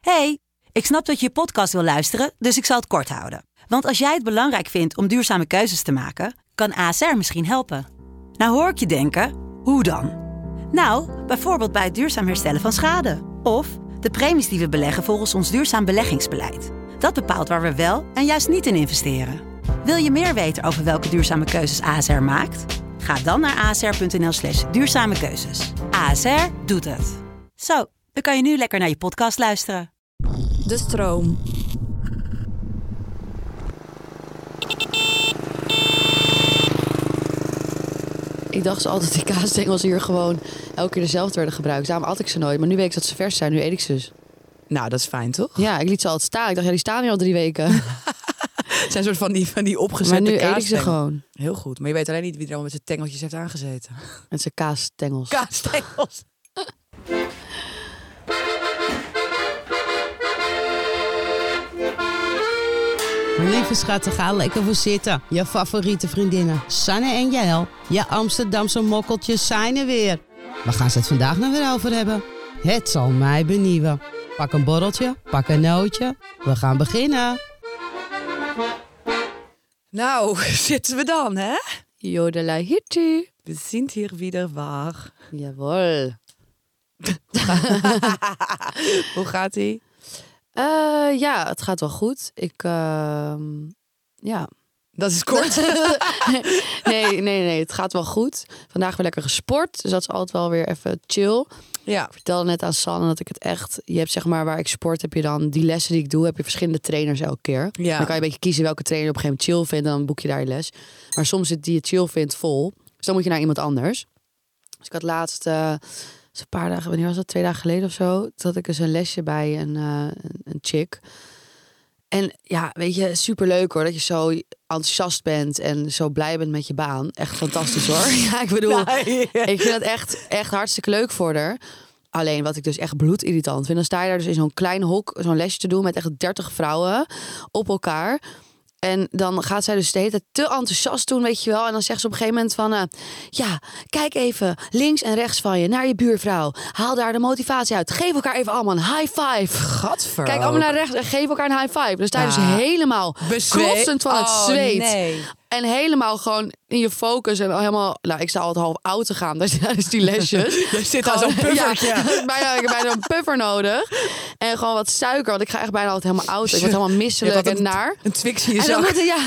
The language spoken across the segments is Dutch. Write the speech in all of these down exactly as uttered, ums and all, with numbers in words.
Hey, ik snap dat je je podcast wil luisteren, dus ik zal het kort houden. Want als jij het belangrijk vindt om duurzame keuzes te maken, kan A S R misschien helpen. Nou hoor ik je denken, hoe dan? Nou, bijvoorbeeld bij het duurzaam herstellen van schade. Of de premies die we beleggen volgens ons duurzaam beleggingsbeleid. Dat bepaalt waar we wel en juist niet in investeren. Wil je meer weten over welke duurzame keuzes A S R maakt? Ga dan naar asr.nl slash duurzame keuzes. A S R doet het. Zo, dan kan je nu lekker naar je podcast luisteren. De stroom. Ik dacht ze altijd die kaasstengels hier gewoon elke keer dezelfde werden gebruikt. Daarom at ik ze nooit. Maar nu weet ik dat ze vers zijn. Nu eet ik ze dus. Nou, dat is fijn, toch? Ja, ik liet ze altijd staan. Ik dacht, ja, die staan hier al drie weken. Het zijn soort van die, van die opgezette Maar nu kaasstengels. eet ik ze gewoon. Heel goed. Maar je weet alleen niet wie er al met zijn tengeltjes heeft aangezeten. Met zijn kaasstengels. Kaasstengels. Lieve schatten, ga lekker voor zitten. Je favoriete vriendinnen, Sanne en Jaël. Je Amsterdamse mokkeltjes zijn er weer. Waar gaan ze het vandaag nou weer over hebben? Het zal mij benieuwen. Pak een borreltje, pak een nootje. We gaan beginnen. Nou, zitten we dan, hè? Jodelai hitty. We zijn hier weer waar. Jawel. Hoe gaat ie? Uh, ja, het gaat wel goed. Ik, uh, ja... Dat is kort. nee, nee, nee, het gaat wel goed. Vandaag weer lekker gesport, dus dat is altijd wel weer even chill. Ja. Ik vertelde net aan Sanne dat ik het echt... Je hebt zeg maar waar ik sport, heb je dan die lessen die ik doe, heb je verschillende trainers elke keer. Ja. Dan kan je een beetje kiezen welke trainer je op een gegeven moment chill vindt en dan boek je daar je les. Maar soms zit die je chill vindt vol, dus dan moet je naar iemand anders. Dus ik had laatst... Uh, een paar dagen, wanneer was dat? Twee dagen geleden of zo. Toen had ik eens een lesje bij een, uh, een chick. En ja, weet je, superleuk hoor. Dat je zo enthousiast bent en zo blij bent met je baan. Echt fantastisch hoor. Ja, ik bedoel, nee. Ik vind het echt, echt hartstikke leuk voor haar. Alleen wat ik dus echt bloedirritant vind. Dan sta je daar dus in zo'n klein hok, zo'n lesje te doen met echt dertig vrouwen op elkaar. En dan gaat zij dus de hele tijd te enthousiast doen, weet je wel. En dan zegt ze op een gegeven moment van... Uh, ja, kijk even links en rechts van je naar je buurvrouw. Haal daar de motivatie uit. Geef elkaar even allemaal een high five. Gadver. Kijk allemaal naar rechts en geef elkaar een high five. Dan sta je dus Ah, helemaal klotsend van het oh, zweet. Nee. En helemaal gewoon in je focus. En helemaal... Nou, ik sta altijd half oud te gaan tijdens die lesjes. Je zit aan zo'n puffertje. Ja, bijna, ik heb bijna een puffer nodig. En gewoon wat suiker. Want ik ga echt bijna altijd helemaal oud. Ik word helemaal misselijk en een, naar. Een Twix in je en dan zak. moet, ja.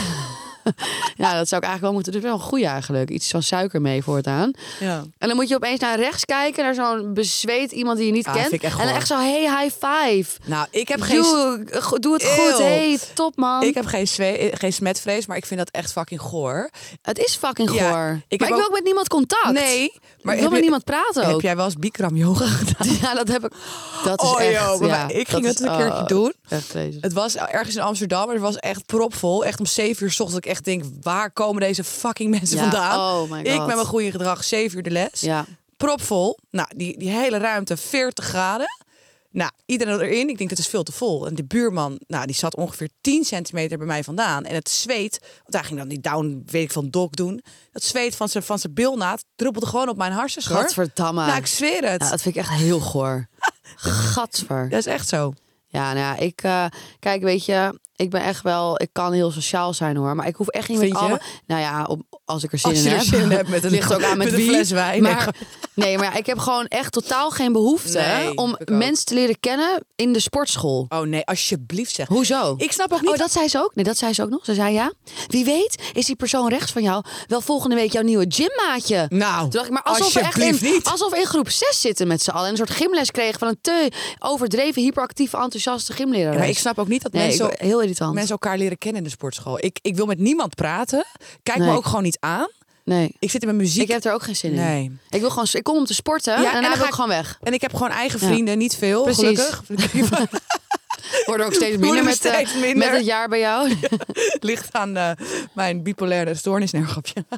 ja, dat zou ik eigenlijk wel moeten doen. Dat is wel een goeie eigenlijk. Iets van suiker mee voortaan. Ja. En dan moet je opeens naar rechts kijken. Naar zo'n bezweet iemand die je niet ah, kent. Vind ik echt en dan echt zo, hey, high five. Nou, ik heb geen... Doe, doe het Eeuw. goed. Hey, top man. Ik heb geen, zwe- geen smetvrees, maar ik vind dat echt fucking goor. Het is fucking goor. Ja, ik maar ik wil ook met niemand contact. Nee. Maar ik wil met je, niemand praten ook. Heb jij wel eens Bikram yoga gedaan? Ja, dat heb ik. Dat is oh, echt. Joh, maar ja, ik ging dat het is, een keertje oh, doen. Echt vreselijk. Het was ergens in Amsterdam, maar het was echt propvol. Echt om zeven uur 's ochtends. Ik echt denk, waar komen deze fucking mensen ja, vandaan? Oh my God. Ik met mijn goede gedrag, zeven uur de les. Ja. Propvol. Nou, die, die hele ruimte, veertig graden. Nou, iedereen erin. Ik denk, het is veel te vol. En de buurman, nou, die zat ongeveer tien centimeter bij mij vandaan. En het zweet, want daar ging dan die down, weet ik van dog doen. Dat zweet van zijn van zijn bilnaad druppelde gewoon op mijn harsens, hoor. Gadverdamme. Nou, ik zweer het. Ja, dat vind ik echt heel goor. Gadver. Dat is echt zo. Ja, nou ja, ik... Uh, kijk, weet je... Ik ben echt wel... Ik kan heel sociaal zijn, hoor. Maar ik hoef echt niet Vind met je? alle... Nou ja, op, als ik er zin Als je in er heb. zin in hebt met een, ligt ook aan met, met wie. een fles wijn. Maar, nee, maar ja, ik heb gewoon echt totaal geen behoefte... Nee, om ik ook. mensen te leren kennen in de sportschool. Oh nee, alsjeblieft zeg. Hoezo? Ik snap ook niet... Oh, dat zei ze ook? Nee, dat zei ze ook nog. Ze zei ja. Wie weet is die persoon rechts van jou wel volgende week jouw nieuwe gymmaatje. Nou, Toen dacht ik, maar alsof we echt alsjeblieft in, niet. alsof we in groep zes zitten met z'n allen. En een soort gymles kregen van een te overdreven, hyperactieve, enthousiaste gymleraar. Ja, maar ik snap ook niet dat nee, mensen, ik, heel irritant. mensen elkaar leren kennen in de sportschool. Ik, ik wil met niemand praten. Kijk Nee. me ook gewoon niet aan. Nee. Ik zit in mijn muziek. Ik heb er ook geen zin in. Nee. Ik wil gewoon, ik kom om te sporten Ja, en en dan dan ga ga ik gewoon weg. En ik heb gewoon eigen Ja. vrienden, niet veel, Precies. gelukkig. Worden ook steeds minder, Worden we met, steeds uh, minder. met het jaar bij jou. Ligt aan uh, mijn bipolaire stoornis. Nee, grapje.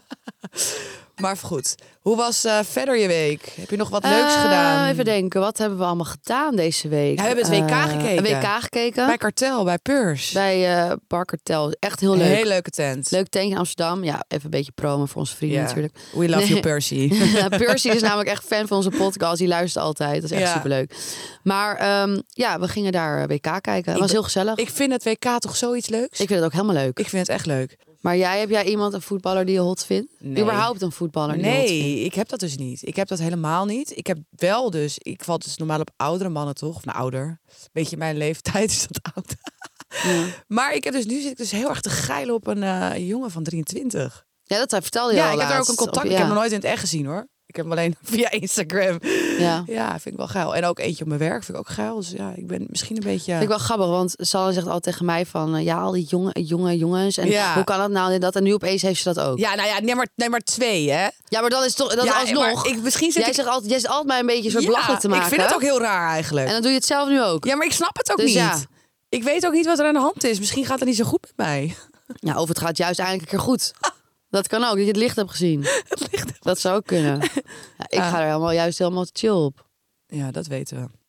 Maar goed, hoe was uh, verder je week? Heb je nog wat leuks uh, gedaan? Even denken, wat hebben we allemaal gedaan deze week? Ja, we hebben het W K uh, gekeken. Een W K gekeken. Bij Kartel, bij Purs. Bij uh, Bar Kartel. Echt heel leuk. Een hele leuke tent. Leuk tentje in Amsterdam. Ja, even een beetje promo voor onze vrienden yeah. natuurlijk. We love nee. you, Percy. Ja, Percy is namelijk echt fan van onze podcast. Die luistert altijd. Dat is echt ja. superleuk. Maar um, ja, we gingen daar W K kijken. Het was heel gezellig. Ik vind het W K toch zoiets leuks? Ik vind het ook helemaal leuk. Ik vind het echt leuk. Maar jij, heb jij iemand, een voetballer die je hot vindt? Nee. Überhaupt een voetballer die nee, je hot vindt? Nee, ik heb dat dus niet. Ik heb dat helemaal niet. Ik heb wel dus... Ik val dus normaal op oudere mannen, toch? Of nou, ouder. Beetje mijn leeftijd is dat oud. Ja. Maar ik heb dus, nu zit ik dus heel erg te geilen op een uh, jongen van drieëntwintig. Ja, dat vertelde je ja, al ik heb daar ook laatst. een contact. Of, ja. Ik heb ja. hem nooit in het echt gezien, hoor. Ik heb hem alleen via Instagram. Ja. Ja, vind ik wel geil. En ook eentje op mijn werk vind ik ook geil. Dus ja, ik ben misschien een beetje... Vind ik wel grappig, want Sanne zegt altijd tegen mij van... Uh, ja, al die jonge, jonge jongens. En ja. hoe kan dat nou? En, dat, en nu opeens heeft ze dat ook. Ja, nou ja, neem maar, neem maar twee, hè? Ja, maar dat is toch... Dat ja, is alsnog... Ik, misschien zit jij, ik... zegt altijd, jij zegt altijd mij een beetje soort ja, belachelijk te maken. Ik vind het ook heel raar eigenlijk. En dan doe je het zelf nu ook. Ja, maar ik snap het ook dus niet. Ja. Ik weet ook niet wat er aan de hand is. Misschien gaat het niet zo goed met mij. Ja, of het gaat juist eindelijk een keer goed. Dat kan ook, dat je het licht hebt gezien. Het licht heb dat zou ook kunnen. Ja, ik uh, ga er helemaal, juist helemaal chill op. Ja, dat weten we.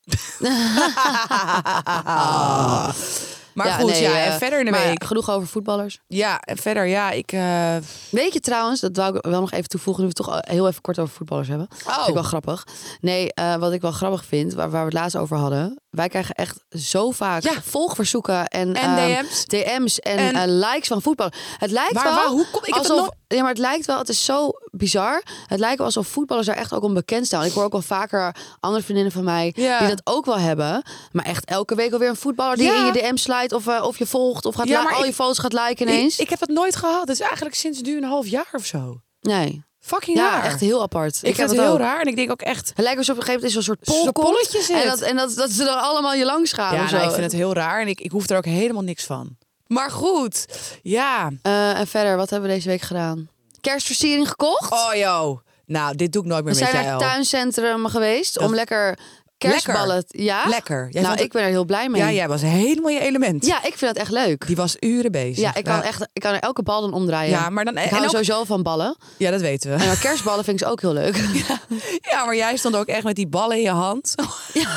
Maar ja, goed, nee, ja, en uh, verder in de week. Ja, genoeg over voetballers. Ja, en verder, ja, ik... Uh... Weet je trouwens, dat wou ik wel nog even toevoegen... nu we het toch heel even kort over voetballers hebben. Oh. Vind ik wel grappig. Nee, uh, wat ik wel grappig vind, waar, waar we het laatst over hadden... wij krijgen echt zo vaak ja. volgverzoeken en, en um, D M's. D M's en, en... Uh, likes van voetbal. Het lijkt maar, wel... Waar, hoe kom, ik alsof, heb het nog... Ja, maar het lijkt wel, het is zo bizar. Het lijkt wel alsof voetballers daar echt ook om bekend staan. Ik hoor ook wel vaker andere vriendinnen van mij ja. die dat ook wel hebben. Maar echt elke week alweer een voetballer die ja. in je D M slijt of, uh, of je volgt of gaat ja, al ik, je foto's gaat liken ineens. Ik, ik heb dat nooit gehad. Het is eigenlijk sinds nu een half jaar of zo. Nee. Fucking ja, raar. echt heel apart. Ik, ik vind het heel ook. raar en ik denk ook echt... Het lijkt alsof op een gegeven moment is zo'n soort polletje zit. En, dat, en dat, dat ze dan allemaal je langs gaan. Ja, of nou, zo. ik vind het heel raar en ik, ik hoef er ook helemaal niks van. Maar goed, ja. Uh, en verder, wat hebben we deze week gedaan? Kerstversiering gekocht. Oh joh, nou dit doe ik nooit meer we met jou. We zijn naar het tuincentrum geweest dat... om lekker... Kerstballen. Lekker. Ja? Lekker. Jij nou, ik ben er heel blij mee. Ja, jij was helemaal je element. Ja, ik vind het echt leuk. Die was uren bezig. Ja, ik kan nou. echt, ik kan er elke bal dan omdraaien. Ja, maar dan ik hou ook... sowieso van ballen. Ja, dat weten we. En maar kerstballen vind ik ze ook heel leuk. Ja. ja, maar jij stond ook echt met die ballen in je hand. Ja.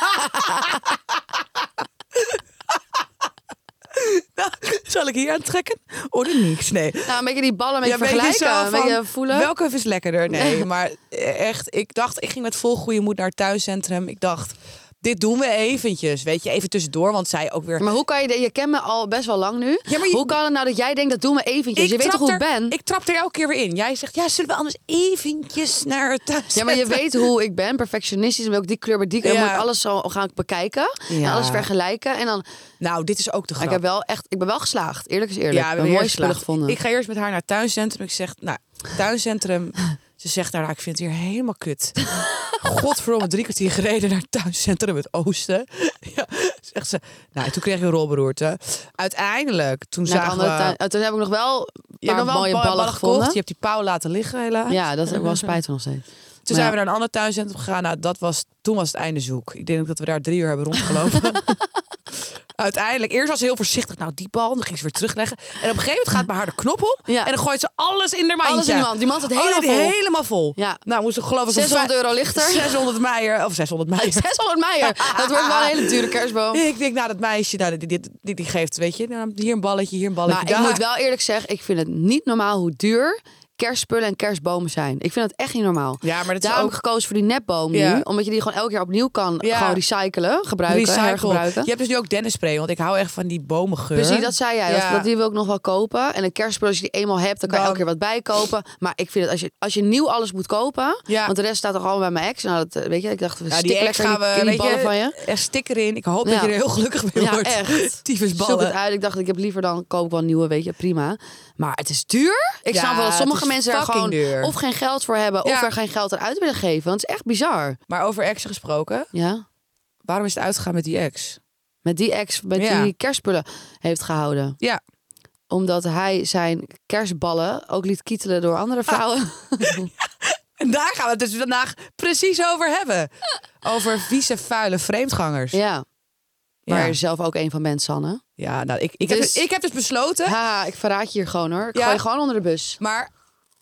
Nou, zal ik hier aan trekken? Oh, er niks. Nee. Nou, een beetje die ballen met ja, vergelijken, een beetje voelen. Welke is lekkerder? Nee, maar echt, ik dacht, ik ging met vol goede moed naar het thuiscentrum. Ik dacht, dit doen we eventjes, weet je, even tussendoor, want zij ook weer... Maar hoe kan je, de, je kent me al best wel lang nu. Ja, maar je... Hoe kan het nou dat jij denkt, dat doen we eventjes? Je weet toch hoe er, ik ben? Ik trap er elke keer weer in. Jij zegt, ja, zullen we anders eventjes naar het thuiscentrum? Ja, maar je weet hoe ik ben, perfectionistisch. Wil ik die kleur bij die kleur, ja. moet ik alles zo gaan bekijken. Ja. En alles vergelijken. En dan... Nou, dit is ook de grap. Ik, heb wel echt, ik ben wel geslaagd, eerlijk is eerlijk. Ja, we hebben mooie spullen gevonden. Ik ga eerst met haar naar het tuincentrum. Ik zeg, nou, tuincentrum... Ze zegt daar, nou, ik vind het hier helemaal kut. Godverdomme, drie kwartier gereden naar het tuincentrum het Oosten. Ja, zegt ze. Nou, toen kreeg je een rolberoerte. Uiteindelijk, toen nou, zagen we... Tuin, toen heb ik nog wel een paar wel mooie ballen, ballen gevonden. Gekocht. Je hebt die pauw laten liggen helaas. Ja, dat heb ik wel spijt van nog steeds. Toen maar zijn ja. we naar een ander tuincentrum gegaan. Nou, dat was, toen was het einde zoek. Ik denk dat we daar drie uur hebben rondgelopen. Uiteindelijk, eerst was ze heel voorzichtig. Nou, die bal, dan ging ze weer terugleggen. En op een gegeven moment gaat bij haar de knop op. Ja. En dan gooit ze alles in haar mandje. Alles in de mand. Die mand zat helemaal oh, vol. helemaal vol. Ja. Nou, moest ik geloof ik... zeshonderd euro lichter. zeshonderd meijer. Of zeshonderd meijer. zeshonderd meijer. Dat wordt wel een hele dure kerstboom. Ik denk, nou, dat meisje, nou, die, die, die, die geeft, weet je, hier een balletje, hier een balletje. Maar ik moet wel eerlijk zeggen, ik vind het niet normaal hoe duur kerstspullen en kerstbomen zijn. Ik vind het echt niet normaal. Ja, maar dat Daarom is ook... heb ik gekozen voor die nepboom nu. Ja. Omdat je die gewoon elk jaar opnieuw kan ja. gewoon recyclen, gebruiken, Recycle. hergebruiken. Je hebt dus nu ook dennisspray, want ik hou echt van die bomengeur. Precies, dat zei jij. Ja. Dat, dat die wil ik nog wel kopen. En een kerstspul, als je die eenmaal hebt, dan kan je elke keer wat bijkopen. Maar ik vind het, als je, als je nieuw alles moet kopen, ja. want de rest staat toch allemaal bij mijn ex. Nou, dat, weet je, ik dacht, we ja, stikken lekker gaan we, in die, in die ballen je, van je. Er sticker in. Ik hoop ja. dat je er heel gelukkig mee ja, wordt. Echt. Tyfusballen. Zoek het uit. Ik dacht, ik heb liever dan koop ik wel een nieuwe, weet je, prima. Maar het is duur. Ik ja, snap wel dat sommige mensen er gewoon duur. of geen geld voor hebben, ja. of er geen geld aan uit willen geven. Want het is echt bizar. Maar over exen gesproken. Ja. Waarom is het uitgegaan met die ex? Met die ex, met ja. die kerstspullen heeft gehouden. Ja. Omdat hij zijn kerstballen ook liet kietelen door andere vrouwen. Ah. En daar gaan we het dus vandaag precies over hebben. Over vieze, vuile vreemdgangers. Ja. Waar ja. je zelf ook een van bent, Sanne. Ja, nou, ik, ik, dus, heb, dus, ik heb dus besloten... Ha, ik verraad je hier gewoon hoor. Ik ja. gooi je gewoon onder de bus. Maar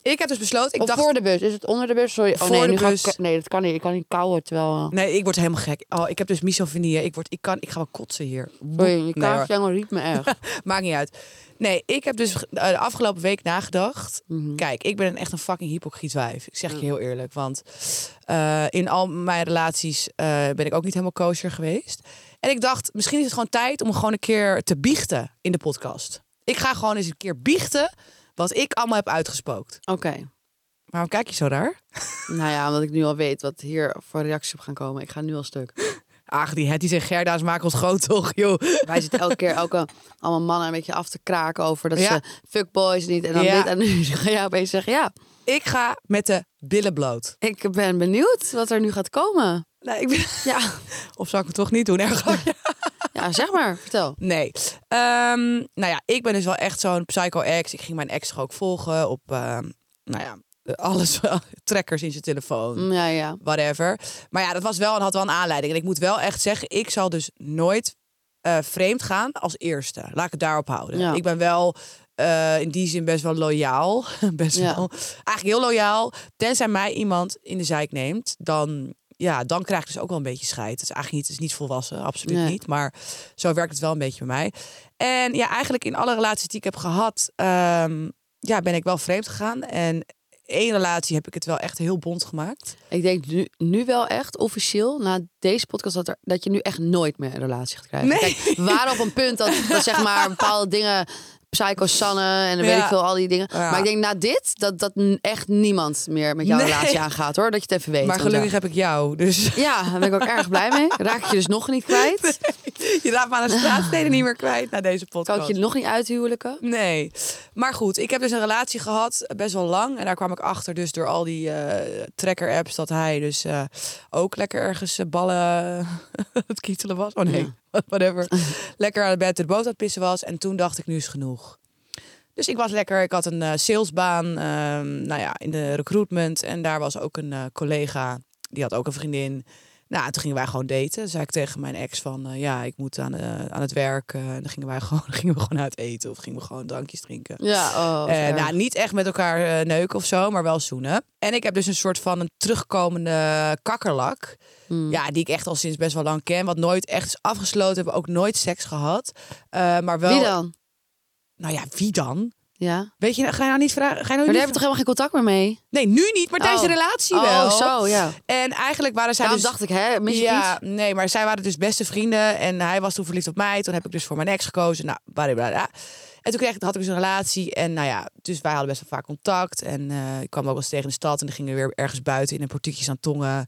Ik heb dus besloten... Ik of dacht, voor de bus. Is het onder de bus? Sorry. Oh, Voor nee, de nu ga bus. ik, nee, dat kan niet. Ik kan niet kauwen terwijl... Nee, ik word helemaal gek. Oh, ik heb dus misofonie. Ik, word, ik, kan, ik ga wel kotsen hier. Sorry, je Nee, kaartjengel riep me echt. Maakt niet uit. Nee, ik heb dus de afgelopen week nagedacht. Mm-hmm. Kijk, ik ben echt een fucking hypocriet wijf. Ik zeg je heel eerlijk. Want uh, in al mijn relaties uh, ben ik ook niet helemaal kosher geweest. En ik dacht, misschien is het gewoon tijd om gewoon een keer te biechten in de podcast. Ik ga gewoon eens een keer biechten wat ik allemaal heb uitgespookt. Oké. Okay. Waarom kijk je zo raar? Nou ja, omdat ik nu al weet wat hier voor reacties op gaan komen. Ik ga nu al stuk. Ach, die Hetties en Gerda's maken ons groot toch, joh. Wij zitten elke keer ook al, allemaal mannen een beetje af te kraken over dat ja. ze fuckboys niet en dan ja. dit. En nu ga jij opeens zeggen, ja. Ik ga met de billen bloot. Ik ben benieuwd wat er nu gaat komen. Nee, ik ben... Ja. Of zou ik het toch niet doen? Erg. Ja, zeg maar. Vertel. Nee. Um, nou ja, ik ben dus wel echt zo'n psycho-ex. Ik ging mijn ex toch ook volgen op, uh, nou ja, alles. Trekkers in zijn telefoon. Ja, ja. Whatever. Maar ja, dat was wel en had wel een aanleiding. En ik moet wel echt zeggen, ik zal dus nooit uh, vreemd gaan als eerste. Laat ik het daarop houden. Ja. Ik ben wel... Uh, in die zin best wel loyaal. best ja. wel. Eigenlijk heel loyaal. Tenzij mij iemand in de zeik neemt, dan, ja, dan krijg ik dus ook wel een beetje scheid. Het is eigenlijk niet, het is niet volwassen, absoluut nee. niet. Maar zo werkt het wel een beetje bij mij. En ja, eigenlijk in alle relaties die ik heb gehad, um, ja, ben ik wel vreemd gegaan. En één relatie heb ik het wel echt heel bont gemaakt. Ik denk nu, nu wel echt officieel, na deze podcast, dat, er, dat je nu echt nooit meer een relatie gaat krijgen. Nee. Kijk, we waren op een punt dat, dat zeg maar bepaalde dingen... Psycho Sanne en dan ja. weet ik veel, al die dingen. Ja. Maar ik denk na dit, dat, dat echt niemand meer met jouw nee. relatie aangaat, hoor. Dat je het even weet. Maar gelukkig heb ik jou, dus... Ja, daar ben ik ook erg blij mee. Raak ik je dus nog niet kwijt. Nee, je raakt me aan de straatsteden niet meer kwijt na deze podcast. Kan ik je nog niet uithuwelijken? Nee. Maar goed, ik heb dus een relatie gehad, best wel lang. En daar kwam ik achter dus door al die uh, tracker-apps, dat hij dus uh, ook lekker ergens uh, ballen het kietelen was. Oh nee. Ja. Whatever. Lekker aan het bed de boot aan het pissen was. En toen dacht ik, nu is genoeg. Dus ik was lekker. Ik had een uh, salesbaan. Um, nou ja, in de recruitment. En daar was ook een uh, collega. Die had ook een vriendin. Nou, toen gingen wij gewoon daten. Toen zei ik tegen mijn ex van... Uh, ja, ik moet aan, uh, aan het werk. Uh, en dan gingen wij gewoon, gingen we gewoon uit eten. Of gingen we gewoon drankjes drinken. Ja, oh, uh, nou, niet echt met elkaar uh, neuken of zo. Maar wel zoenen. En ik heb dus een soort van een terugkomende kakkerlak. Hmm. Ja, die ik echt al sinds best wel lang ken. Wat nooit echt is afgesloten. Hebben ook nooit seks gehad. Uh, maar wel... Wie dan? Nou ja, wie dan? Ja. Weet je, ga je nou niet vragen? Ga je nou maar niet daar heb je toch helemaal geen contact meer mee? Nee, nu niet, maar tijdens oh. de relatie oh, wel. Oh, zo, ja. En eigenlijk waren zij Daarom dus... dacht ik, hè, mis je ja, iets? Nee, maar zij waren dus beste vrienden. En hij was toen verliefd op mij. Toen heb ik dus voor mijn ex gekozen. Nou, blablabla. En toen kreeg ik, had ik dus een relatie. En nou ja, dus wij hadden best wel vaak contact. En uh, ik kwam ook wel eens tegen in de stad. En dan gingen we weer ergens buiten in een portiekjes aan tongen.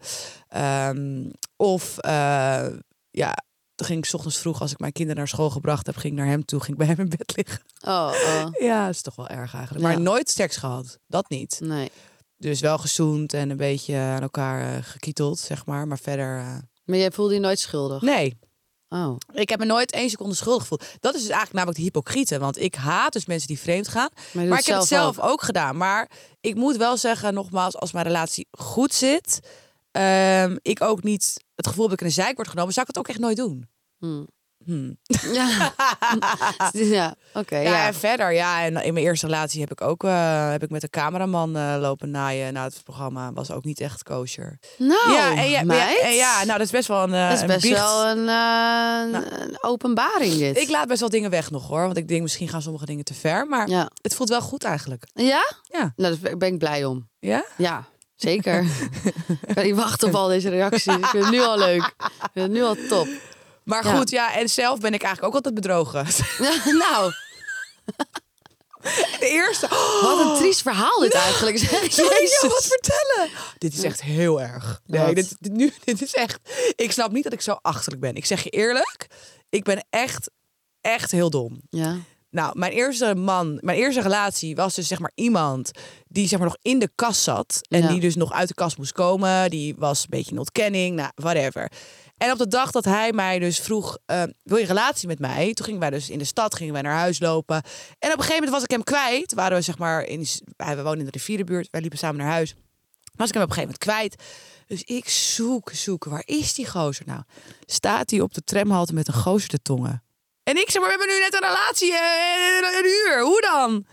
Um, of, uh, ja... Toen ging ik 's ochtends vroeg, als ik mijn kinderen naar school gebracht heb, ging ik naar hem toe, ging ik bij hem in bed liggen. Oh, oh. Ja, dat is toch wel erg eigenlijk. Ja. Maar nooit seks gehad. Dat niet. Nee. Dus wel gezoend en een beetje aan elkaar uh, gekieteld, zeg maar. Maar verder... Uh... Maar jij voelde je nooit schuldig? Nee. Oh. Ik heb me nooit één seconde schuldig gevoeld. Dat is dus eigenlijk namelijk de hypocriete. Want ik haat dus mensen die vreemd gaan. Maar, maar ik heb het zelf ook. ook gedaan. Maar ik moet wel zeggen, nogmaals, als mijn relatie goed zit... Um, ik ook niet het gevoel dat ik in de zeik word genomen, zou ik het ook echt nooit doen. Hmm. Hmm. Ja, ja oké. Okay, ja, ja. En verder, ja, en in mijn eerste relatie heb ik ook uh, heb ik met een cameraman uh, lopen naaien. Nou, het programma was ook niet echt kosher. Nou, ja, en ja, meid. Ja, en ja, nou, dat is best wel een. Uh, dat is best een wel een, uh, nou, een openbaring dit. Ik laat best wel dingen weg nog hoor, want ik denk misschien gaan sommige dingen te ver, maar ja. Het voelt wel goed eigenlijk. Ja? Ja. Nou, daar ben ik blij om. Ja? Ja. Zeker. Ik kan niet wachten op al deze reacties. Ik vind het nu al leuk. Ik vind het nu al top. Maar ja. goed, ja, en zelf ben ik eigenlijk ook altijd bedrogen. Nou. De eerste. Oh. Wat een triest verhaal dit eigenlijk. Zal ik jou wat vertellen? Dit is echt heel erg. Nee, dit, dit, nu, dit is echt... Ik snap niet dat ik zo achterlijk ben. Ik zeg je eerlijk, ik ben echt, echt heel dom. Ja. Nou, mijn eerste man, mijn eerste relatie was dus zeg maar iemand die zeg maar nog in de kast zat. En ja. die dus nog uit de kast moest komen. Die was een beetje in ontkenning, nou, whatever. En op de dag dat hij mij dus vroeg, uh, wil je een relatie met mij? Toen gingen wij dus in de stad, gingen wij naar huis lopen. En op een gegeven moment was ik hem kwijt. Waren we zeg maar, in, we wonen in de rivierenbuurt. Wij liepen samen naar huis. Was ik hem op een gegeven moment kwijt. Dus ik zoek, zoek. Waar is die gozer nou? Staat hij op de tramhalte met een gozer te tongen? En ik zeg, maar we hebben nu net een relatie, uh, een uur. Hoe dan?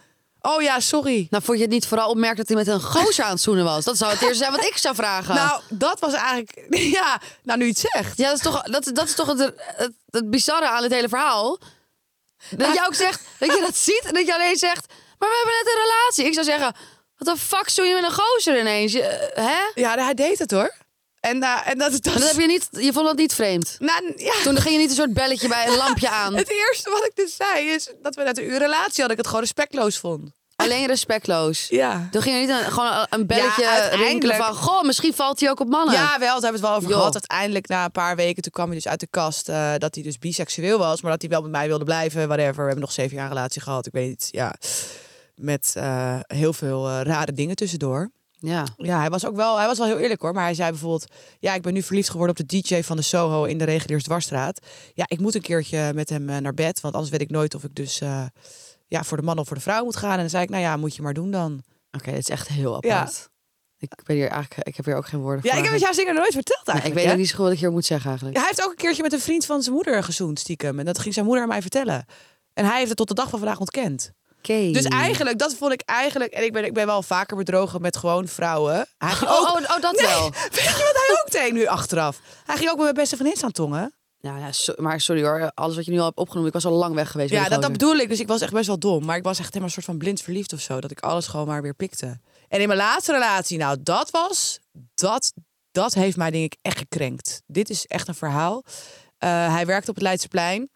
Oh ja, sorry. Nou, vond je het niet vooral opmerkelijk dat hij met een gozer aan het zoenen was? Dat zou het eerste zijn wat ik zou vragen. Nou, dat was eigenlijk... Ja, nou nu je het zegt. Ja, dat is toch, dat, dat, is toch het, het, het bizarre aan het hele verhaal. Dat je ook zegt, dat je dat ziet en dat je alleen zegt... Maar we hebben net een relatie. Ik zou zeggen, wat de fuck zoen je met een gozer ineens? Je, hè? Ja, hij deed het hoor. En, uh, en dat, dat, Maar dat heb je niet, je vond dat niet vreemd? Nou, ja. Toen ging je niet een soort belletje bij een lampje aan. Het eerste wat ik dus zei is dat we net een uur relatie hadden. Ik het gewoon respectloos vond. Alleen respectloos. Ja. Toen ging je niet een, gewoon een belletje Ja, rinkelen van... Goh, misschien valt hij ook op mannen. Ja, wel, daar hebben we het wel over Joh. gehad. Uiteindelijk na een paar weken, toen kwam hij dus uit de kast uh, dat hij dus biseksueel was. Maar dat hij wel met mij wilde blijven, whatever. We hebben nog zeven jaar een relatie gehad. Ik weet niet, ja. Met uh, heel veel uh, rare dingen tussendoor. Ja. Ja, hij was ook wel, hij was wel heel eerlijk hoor. Maar hij zei bijvoorbeeld, ja, ik ben nu verliefd geworden op de D J van de Soho in de Reguliersdwarsstraat. Ja, ik moet een keertje met hem uh, naar bed. Want anders weet ik nooit of ik dus uh, ja, voor de man of voor de vrouw moet gaan. En dan zei ik, nou ja, moet je maar doen dan. Oké, okay, dit is echt heel apart. Ja. Ik ben hier eigenlijk, ik heb hier ook geen woorden ja, voor. Ja, ik heb het jou zeker nooit verteld eigenlijk. Nee, ik weet ook niet zo goed wat ik hier moet zeggen eigenlijk. Ja, hij heeft ook een keertje met een vriend van zijn moeder gezoend, stiekem. En dat ging zijn moeder aan mij vertellen. En hij heeft het tot de dag van vandaag ontkend. Okay. Dus eigenlijk, dat vond ik eigenlijk... En ik ben, ik ben wel vaker bedrogen met gewoon vrouwen. Hij ging oh, ook, oh, oh, dat nee, wel. Weet je wat hij ook deed nu achteraf? Hij ging ook met mijn beste vriendin staan tongen. Ja, ja so, maar sorry hoor, alles wat je nu al hebt opgenomen, ik was al lang weg geweest. Ja, dat, dat bedoel ik. Dus ik was echt best wel dom. Maar ik was echt helemaal een soort van blind verliefd of zo. Dat ik alles gewoon maar weer pikte. En in mijn laatste relatie, nou, dat was... Dat, dat heeft mij denk ik echt gekrenkt. Dit is echt een verhaal. Uh, hij werkte op het Leidseplein.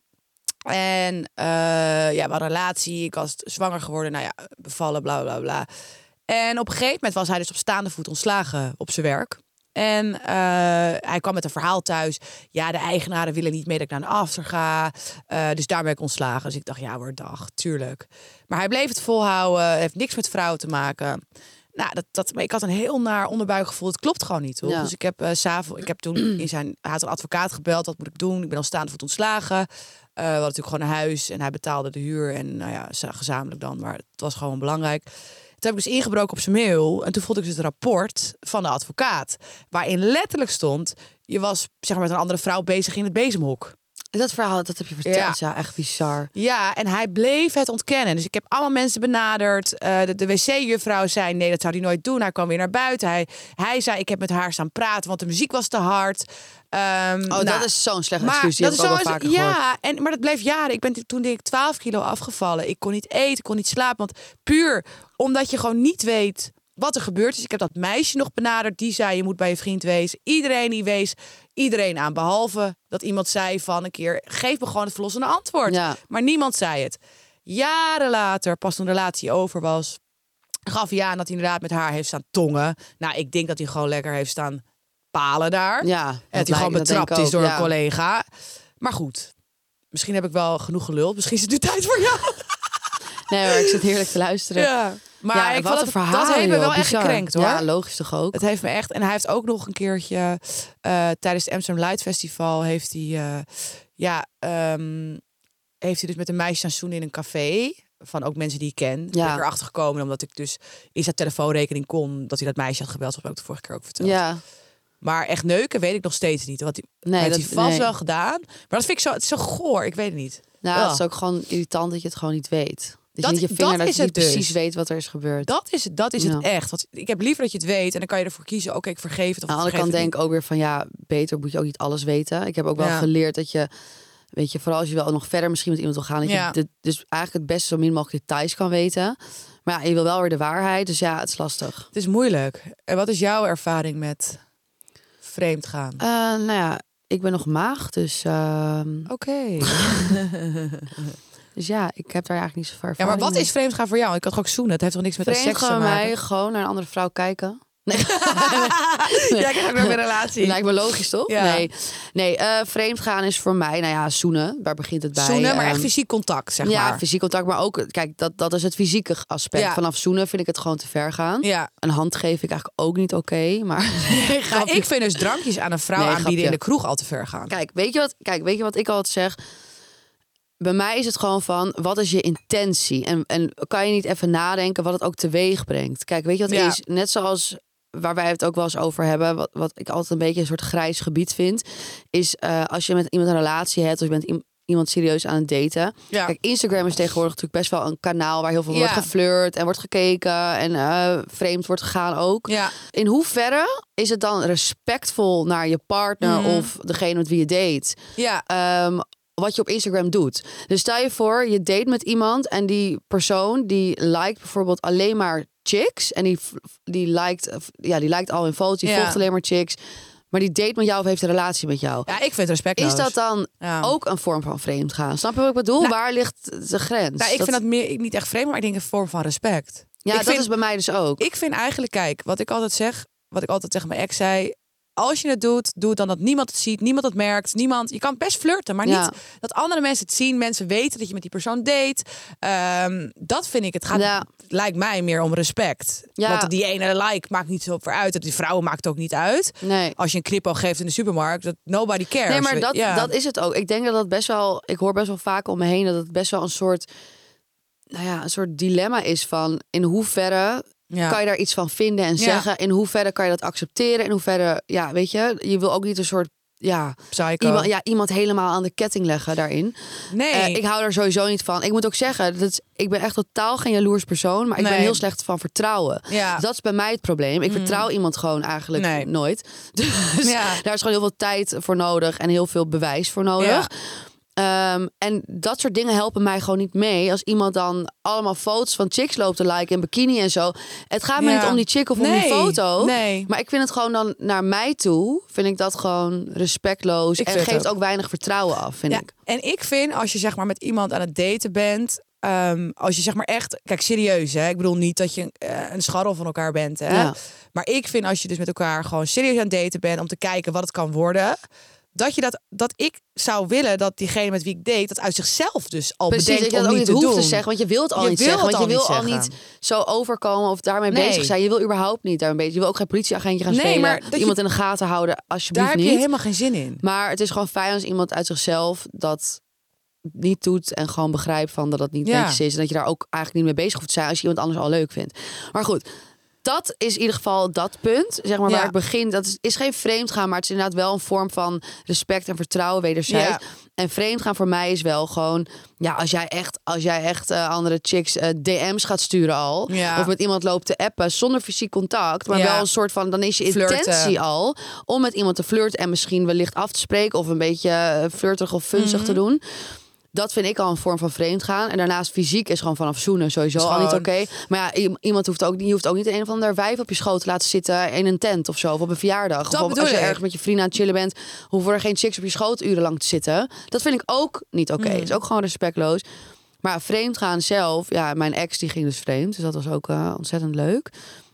En uh, ja, we hadden een relatie. Ik was zwanger geworden. Nou ja, bevallen, bla bla bla. En op een gegeven moment was hij dus op staande voet ontslagen op zijn werk. En uh, hij kwam met een verhaal thuis. Ja, de eigenaren willen niet mee dat ik naar een after ga. Uh, dus daar ben ik ontslagen. Dus ik dacht, ja hoor, dag, tuurlijk. Maar hij bleef het volhouden. Heeft niks met vrouwen te maken. Nou, dat, dat, maar ik had een heel naar onderbuikgevoel. Het klopt gewoon niet, hoor. Ja. Dus ik heb, uh, s'avonds, ik heb toen in zijn... Hij had een advocaat gebeld. Wat moet ik doen? Ik ben al staande voet ontslagen. Uh, we hadden natuurlijk gewoon een huis. En hij betaalde de huur. En nou ja, gezamenlijk dan. Maar het was gewoon belangrijk. Toen heb ik dus ingebroken op zijn mail. En toen vond ik dus het rapport van de advocaat. Waarin letterlijk stond... Je was zeg maar, met een andere vrouw bezig in het bezemhok. Dat verhaal, dat heb je verteld. Ja, ja echt bizar. Ja, en hij bleef het ontkennen. Dus ik heb allemaal mensen benaderd. Uh, de de wc-juffrouw zei, nee, dat zou hij nooit doen. Hij kwam weer naar buiten. Hij, hij zei, ik heb met haar staan praten, want de muziek was te hard. Um, oh, nou, dat is zo'n slecht maar excuus. Die dat heb ik is ook wel vaker ja, gehoord. en, maar dat bleef jaren. Ik ben toen denk ik twaalf kilo afgevallen. Ik kon niet eten, ik kon niet slapen. Want puur omdat je gewoon niet weet wat er gebeurt is. Ik heb dat meisje nog benaderd. Die zei, je moet bij je vriend wezen. Iedereen die wees iedereen aan. Behalve dat iemand zei van een keer, geef me gewoon het verlossende antwoord. Ja. Maar niemand zei het. Jaren later, pas toen de relatie over was, gaf hij aan dat hij inderdaad met haar heeft staan tongen. Nou, ik denk dat hij gewoon lekker heeft staan palen daar. Ja, en dat hij gewoon betrapt is door ja. een collega. Maar goed, misschien heb ik wel genoeg geluld. Misschien is het nu tijd voor jou. Nee, maar ik zit heerlijk te luisteren. Ja. Maar ja, ik wat vond een dat, verhaal, dat heeft me joh, wel echt bizar. gekrenkt, hoor. Ja, logisch toch ook. Het heeft me echt. En hij heeft ook nog een keertje uh, tijdens het Amsterdam Light Festival heeft hij, uh, ja, um, heeft hij dus met een meisje aan zoenen in een café. Van ook mensen die ik ken. Ja. Ben ik erachter gekomen omdat ik dus in zijn telefoonrekening kon dat hij dat meisje had gebeld. Dat heb ik de vorige keer ook verteld. Ja. Maar echt neuken weet ik nog steeds niet. Wat hij, nee, heeft dat hij vast nee. wel gedaan. Maar dat vind ik zo, het is zo goor. Ik weet het niet. Nou, ja. het is ook gewoon irritant dat je het gewoon niet weet. Dat, Dat, je niet je vinger, dat, dat is je niet het precies dus. weet wat er is gebeurd. Dat is het, dat is ja. het echt. Want ik heb liever dat je het weet en dan kan je ervoor kiezen. Oké, okay, ik vergeef het. Of Aan de andere kant denk ik ook weer van ja, beter moet je ook niet alles weten. Ik heb ook wel ja. geleerd dat je, weet je, vooral als je wel nog verder misschien met iemand wil gaan, dat ja. je de, dus eigenlijk het beste zo min mogelijk details kan weten. Maar ja, je wil wel weer de waarheid. Dus ja, het is lastig. Het is moeilijk. En wat is jouw ervaring met vreemd gaan? Uh, nou ja, ik ben nog maag, dus. Uh... Oké. Okay. Dus ja, ik heb daar eigenlijk niet zo ver Ja, maar wat mee. Is vreemd gaan voor jou? Ik had ook zoenen. Het heeft toch niks met vreemd seks te maken? Vreemd mij gewoon naar een andere vrouw kijken. Nee. nee. Ja, ik heb ook nog een relatie. Lijkt me logisch, toch? Ja. Nee, nee uh, vreemd gaan is voor mij, nou ja, zoenen. Daar begint het bij. Zoenen, maar um, echt fysiek contact, zeg ja, maar. Ja, fysiek contact, maar ook, kijk, dat, dat is het fysieke aspect. Ja. Vanaf zoenen vind ik het gewoon te ver gaan. Ja. Een hand geef ik eigenlijk ook niet oké, okay, maar... Nee, ja, ik vind dus drankjes aan een vrouw nee, aanbieden grapje. In de kroeg al te ver gaan. Kijk, weet je wat, kijk, weet je wat ik altijd zeg? Bij mij is het gewoon van, wat is je intentie? En, en kan je niet even nadenken wat het ook teweeg brengt? Kijk, weet je wat ja. is? Net zoals waar wij het ook wel eens over hebben, wat, wat ik altijd een beetje een soort grijs gebied vind, is uh, als je met iemand een relatie hebt, of je bent iemand serieus aan het daten. Ja. Kijk, Instagram is tegenwoordig natuurlijk best wel een kanaal waar heel veel Ja. wordt geflirt en wordt gekeken en uh, vreemd wordt gegaan ook. Ja. In hoeverre is het dan respectvol naar je partner Mm. of degene met wie je date? Ja. Um, wat je op Instagram doet. Dus stel je voor, je date met iemand en die persoon die liked bijvoorbeeld alleen maar chicks en die die liked, ja, die liked al in foto's, die Ja. volgt alleen maar chicks, maar die date met jou of heeft een relatie met jou. Ja, ik vind het respectloos. Is dat dan Ja. ook een vorm van vreemd gaan? Snap je wat ik bedoel? Nou, Waar ligt de grens? Nou, ik vind dat meer niet echt vreemd, maar ik denk een vorm van respect. ja, ik dat vind, is bij mij dus ook. Ik vind eigenlijk, kijk, wat ik altijd zeg, wat ik altijd tegen mijn ex zei. Als je het doet, doe het dan dat niemand het ziet, niemand het merkt, niemand. Je kan best flirten, maar Ja. niet dat andere mensen het zien. Mensen weten dat je met die persoon date. Um, dat vind ik. Het gaat, Ja. lijkt mij meer om respect. Ja. Want die ene like maakt niet zo voor uit. Die vrouwen maakt het ook niet uit. Nee. Als je een knipoog geeft in de supermarkt, dat nobody cares. Nee, maar dat, ja. dat is het ook. Ik denk dat dat best wel... Ik hoor best wel vaak om me heen dat het best wel een soort... Nou ja, een soort dilemma is van... In hoeverre Ja. kan je daar iets van vinden en Ja. zeggen? In hoeverre kan je dat accepteren? In hoeverre... Ja, weet je, je wil ook niet een soort... Ja, Psycho. iemand, ja, iemand helemaal aan de ketting leggen daarin. Nee. Uh, ik hou er sowieso niet van. Ik moet ook zeggen, dat is, ik ben echt totaal geen jaloers persoon. Maar ik Nee. ben heel slecht van vertrouwen. Ja. Dus dat is bij mij het probleem. Ik vertrouw iemand gewoon eigenlijk Nee. nooit. Dus Ja. daar is gewoon heel veel tijd voor nodig. En heel veel bewijs voor nodig. Ja. Um, en dat soort dingen helpen mij gewoon niet mee. Als iemand dan allemaal foto's van chicks loopt te liken in bikini en zo. Het gaat me Ja. niet om die chick of om Nee. die foto. Nee. Maar ik vind het gewoon dan naar mij toe. Vind ik dat gewoon respectloos. Ik en vind het geeft ook. ook weinig vertrouwen af, vind Ja, ik. en ik vind als je zeg maar met iemand aan het daten bent, um, als je zeg maar echt, kijk serieus hè, ik bedoel niet dat je uh, een scharrel van elkaar bent hè, Ja. maar ik vind als je dus met elkaar gewoon serieus aan het daten bent om te kijken wat het kan worden, dat je dat, dat ik zou willen dat diegene met wie ik date dat uit zichzelf dus al Precies, dat bedenkt je dat om ook niet niet te hoeft doen. te zeggen. Want je wilt al Je niet wil zeggen. het Want je al wil niet al zeggen. niet zo overkomen of daarmee Nee. bezig zijn. Je wil überhaupt niet daarmee bezig. Je wil ook geen politieagentje gaan Nee, spelen. maar dat je- Iemand in de gaten houden, alsjeblieft Daar heb niet. je helemaal geen zin in. Maar het is gewoon fijn als iemand uit zichzelf dat niet doet en gewoon begrijpt van dat het niet Ja. netjes is. En dat je daar ook eigenlijk niet mee bezig hoeft te zijn als je iemand anders al leuk vindt. Maar goed, dat is in ieder geval dat punt, zeg maar, Ja. waar ik begin. Dat is, is geen vreemdgaan, maar het is inderdaad wel een vorm van respect en vertrouwen wederzijds. Ja. En vreemdgaan voor mij is wel gewoon, ja, als jij echt, als jij echt uh, andere chicks uh, D M's gaat sturen al, Ja. of met iemand loopt te appen zonder fysiek contact, maar Ja. wel een soort van, dan is je Flirten. intentie al om met iemand te flirten en misschien wellicht af te spreken of een beetje uh, flirterig of funzig Mhm. te doen. Dat vind ik al een vorm van vreemdgaan. En daarnaast fysiek is gewoon vanaf zoenen sowieso Is al niet gewoon- oké. Maar ja, i- iemand hoeft ook, die hoeft ook niet een of ander wijf op je schoot te laten zitten in een tent of zo. Of op een verjaardag. Dat of op- bedoel als je ik. ergens met je vrienden aan het chillen bent, hoeven er geen chicks op je schoot urenlang te zitten. Dat vind ik ook niet oké. Mm. Is ook gewoon respectloos. Maar vreemdgaan zelf, ja, mijn ex die ging dus vreemd. Dus dat was ook uh, ontzettend leuk.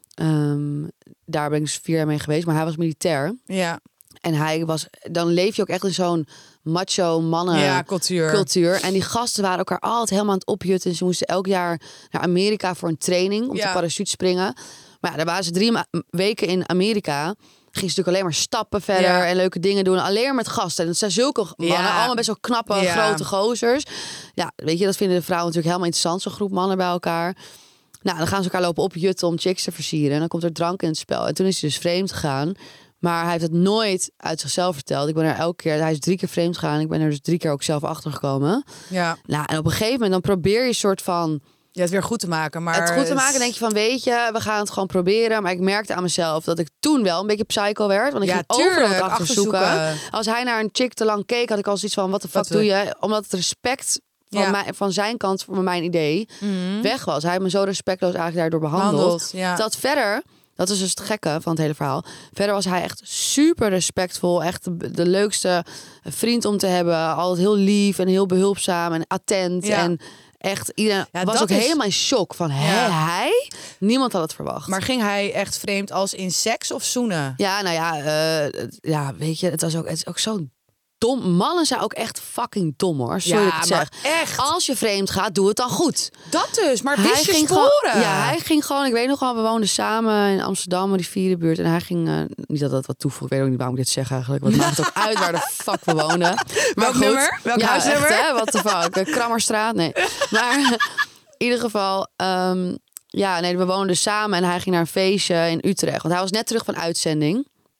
Um, daar ben ik dus vier jaar mee geweest. Maar hij was militair. Ja, En hij was, dan leef je ook echt in zo'n macho mannen ja cultuur. cultuur. En die gasten waren elkaar altijd helemaal aan het opjutten. Ze moesten elk jaar naar Amerika voor een training om Ja. te parachute springen. Maar ja, daar waren ze drie ma- weken in Amerika. Gingen ze natuurlijk alleen maar stappen verder Ja. en leuke dingen doen. Alleen maar met gasten. En het zijn zulke mannen, Ja. allemaal best wel knappe, Ja. grote gozers. Ja, weet je, dat vinden de vrouwen natuurlijk helemaal interessant. Zo'n groep mannen bij elkaar. Nou, dan gaan ze elkaar lopen opjutten om chicks te versieren. En dan komt er drank in het spel. En toen is hij dus vreemd gegaan. Maar hij heeft het nooit uit zichzelf verteld. Ik ben er elke keer, hij is drie keer vreemd gegaan. Ik ben er dus drie keer ook zelf achter gekomen. Ja, Nou, en op een gegeven moment dan probeer je een soort van ja, het weer goed te maken. Maar het goed te maken. Denk je van, weet je, we gaan het gewoon proberen. Maar ik merkte aan mezelf dat ik toen wel een beetje psycho werd. Want ik Ja, ging overal tuurlijk, wat achterzoeken. achterzoeken. Als hij naar een chick te lang keek, had ik al zoiets van, wat de fuck Wat doe we- je? Omdat het respect van, Ja. mij, van zijn kant, voor mijn idee, Mhm. weg was. Hij heeft me zo respectloos eigenlijk daardoor behandeld. Behandeld, ja. Dat verder, dat is dus het gekke van het hele verhaal. Verder was hij echt super respectvol. Echt de, de leukste vriend om te hebben. Altijd heel lief en heel behulpzaam en attent. Ja. En echt, iedereen Ja, was dat ook is- helemaal in shock van, hè, Ja. hij? Niemand had het verwacht. Maar ging hij echt vreemd als in seks of zoenen? Ja, nou ja, eh, het- ja, weet je, het was ook, het is ook zo dom. Mannen zijn ook echt fucking dom, hoor. Sorry dat ik het maar zeg. echt. Als je vreemd gaat, doe het dan goed. Dat dus, maar wist je ging sporen? gewoon, ja, hij ging gewoon. Ik weet nog wel, we woonden samen in Amsterdam, die vierde buurt. En hij ging, uh, niet dat dat wat toevoegt, ik weet ook niet waarom ik dit zeg eigenlijk. Wat maakt het ook uit waar de fuck we woonden. Maar Welk goed. nummer? Welk ja, huisnummer? echt, hè? Wat de fuck? Uh, Krammerstraat? Nee. Maar in ieder geval, um, ja, nee, we woonden samen en hij ging naar een feestje in Utrecht. Want hij was net terug van uitzending.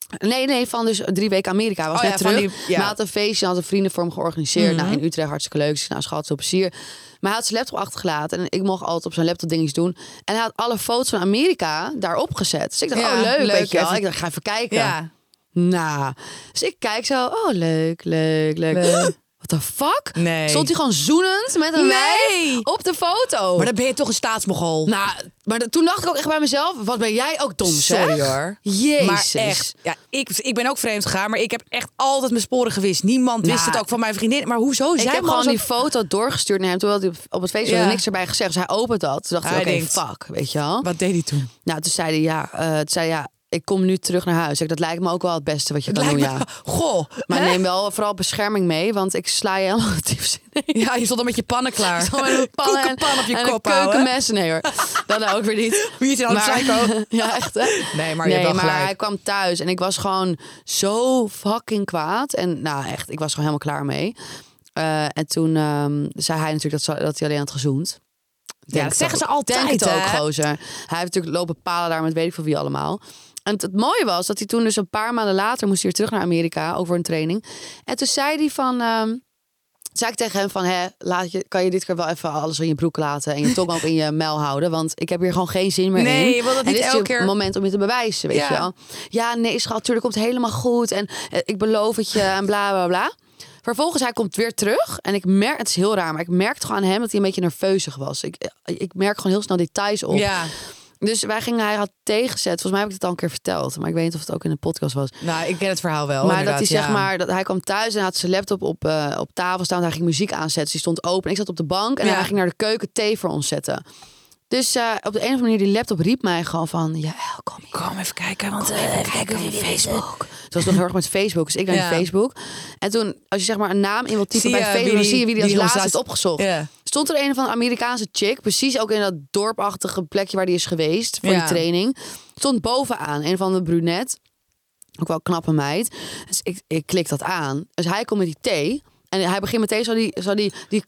Nee, nee, van dus drie weken Amerika. Hij was Oh net ja, van terug. die- ja. Maar hij had een feestje, had een vrienden voor hem georganiseerd. Mhm. Nou, in Utrecht hartstikke leuk. Dus nou, schat, veel plezier. Maar hij had zijn laptop achtergelaten. En ik mocht altijd op zijn laptop dingetjes doen. En hij had alle foto's van Amerika daarop gezet. Dus ik dacht, Ja, oh leuk, leuk, weet je wel. even- Ik dacht, ga even kijken. Ja. Nou, dus ik kijk zo. Oh, leuk, leuk, leuk. Leuk. What the fuck? Nee. Stond hij gewoon zoenend met een Nee. wijf op de foto. Maar dan ben je toch een staatsmogol. Nou, maar de- toen dacht ik ook echt bij mezelf, wat ben jij ook dom, Sorry zeg. hoor. Jezus. Maar echt, ja, ik, ik ben ook vreemd gegaan, maar ik heb echt altijd mijn sporen gewist. Niemand wist Nou, het ook van mijn vriendin. Maar hoezo? Ik Zij heb man gewoon zo- die foto doorgestuurd naar hem. Toen had hij op het feestje Ja. niks erbij gezegd. Dus hij opent dat. Toen dacht Hij ik, oké, denkt- fuck, weet je wel. Wat deed hij toen? Nou, toen zei hij, ja, eh, toen zei hij, ja, ik kom nu terug naar huis. Ik, dat lijkt me ook wel het beste wat je kan doen, Lijkt ja. me- Goh. Maar hè? neem wel vooral bescherming mee, want ik sla je helemaal de tips in. Ja, je stond al met je pannen klaar. Gewoon met een pan en- Koekenpan op je en kop een houden. keukenmes. Nee hoor, dat ook weer niet. Wie is er nou een psycho? Ja, echt hè? Nee, maar je nee, hebt wel maar gelijk. hij kwam thuis en ik was gewoon zo fucking kwaad. En nou echt, ik was gewoon helemaal klaar mee. Uh, en toen um, zei hij natuurlijk dat, ze, dat hij alleen had gezoend. Ja, dat zeggen ze altijd, Denk het ook, hè? gozer. Hij heeft natuurlijk lopen palen daar met weet ik veel wie allemaal. En het, het mooie was dat hij toen dus een paar maanden later moest hij weer terug naar Amerika, ook voor een training. En toen zei hij van, um, zei ik tegen hem van, hè, laat je, kan je dit keer wel even alles in je broek laten en je tong ook in je muil houden, want ik heb hier gewoon geen zin meer Nee, in. je wil dat en niet dit is elke je keer- moment om je te bewijzen, weet Ja. je wel. Ja, nee, schat, natuurlijk komt het helemaal goed en eh, ik beloof het je en bla bla bla. Vervolgens, hij komt weer terug. En ik merk, het is heel raar, maar ik merkte gewoon aan hem dat hij een beetje nerveuzig was. Ik, ik merk gewoon heel snel details op. Ja. Dus wij gingen, hij had tegenzet. Volgens mij heb ik het al een keer verteld. Maar ik weet niet of het ook in de podcast was. Nou, ik ken het verhaal wel. maar dat inderdaad, hij zeg ja. maar, dat hij kwam thuis en had zijn laptop op, uh, op tafel staan. Hij ging muziek aanzetten. Dus die stond open. Ik zat op de bank en Ja. hij ging naar de keuken thee voor ons zetten. Dus uh, op de een of andere manier, die laptop riep mij gewoon van... Ja, kom hier. Kom even kijken, want Kom uh, even kijken op Facebook. Het was nog heel erg met Facebook, dus ik naar Ja. die Facebook. En toen, als je zeg maar een naam in wilt typen Zie bij je Facebook... wie dan die- zie je wie die als wie ons laatste heeft laatst- opgezocht. Ja. Stond er een van de Amerikaanse chick, precies ook in dat dorpachtige plekje waar die is geweest voor Ja. die training. Stond bovenaan, een van de brunet. Ook wel een knappe meid. Dus ik, ik klik dat aan. Dus hij komt met die thee. En hij begint meteen zo die... Zo die, die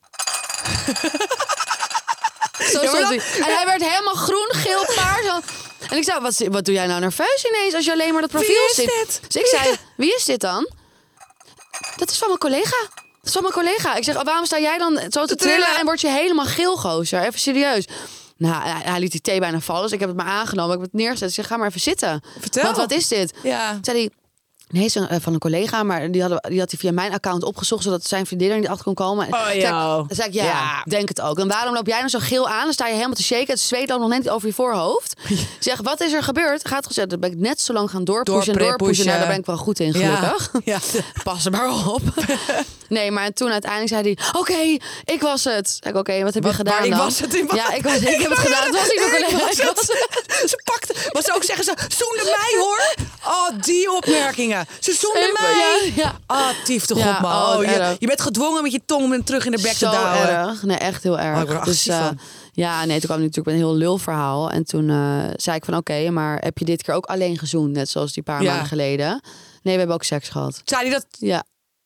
Zo Ja, maar stond dat- hij. En hij werd helemaal groen, geel, paars. Zo. En ik zei, wat, wat doe jij nou nerveus ineens als je alleen maar dat profiel Wie is ziet? dit? Dus ik zei, wie is dit dan? Dat is van mijn collega. Dat is van mijn collega. Ik zeg, oh, waarom sta jij dan zo te Te trillen trillen. en word je helemaal geel, gozer? Even serieus. Nou, hij, hij liet die thee bijna vallen. Dus ik heb het maar aangenomen. Ik heb het neergezet. Ik zeg, ga maar even zitten. Vertel. Want wat is dit? Ja. Zei hij, nee, is een, uh, van een collega, maar die, hadden, die had hij via mijn account opgezocht, zodat zijn vriendin er niet achter kon komen. Oh, Zei ik- joh. Dan zei ik, ja, Ja. denk het ook. En waarom loop jij nou zo geel aan? Dan sta je helemaal te shaken. Het zweet loopt nog net niet over je voorhoofd. Ik zeg, wat is er gebeurd? Gaat gezegd, dan ben ik net zo lang gaan doorpushen en Doorpre- doorpushen. Nou, pushen. daar ben ik wel goed in, gelukkig. Ja. Pas er maar op. Nee, maar toen uiteindelijk zei hij, oké, ik was het. Zei ik, oké, wat heb Wat- je gedaan maar ik dan? was het, ik was- Ja, ik, was, ik heb het gedaan. Het was niet mijn Ik collega. was Ik het. was het. Ze pakte, maar ze ook zeggen ze, zoende mij hoor. Oh, die opmerkingen. Ze zoende Even, mij. ja, ja. Ah, tief de Ja, god, man. oh, Oh, je, erg. je bent gedwongen met je tong om hem terug in de bek Zo te douwen. erg. Nee, echt heel erg. Oh, ik word er dus agressief eh, van. ja, nee, toen kwam natuurlijk een heel lul verhaal. En toen uh, zei ik van oké, maar heb je dit keer ook alleen gezoend? Net zoals die paar Ja. maanden geleden. Nee, we hebben ook seks gehad. Zei hij dat? Ja.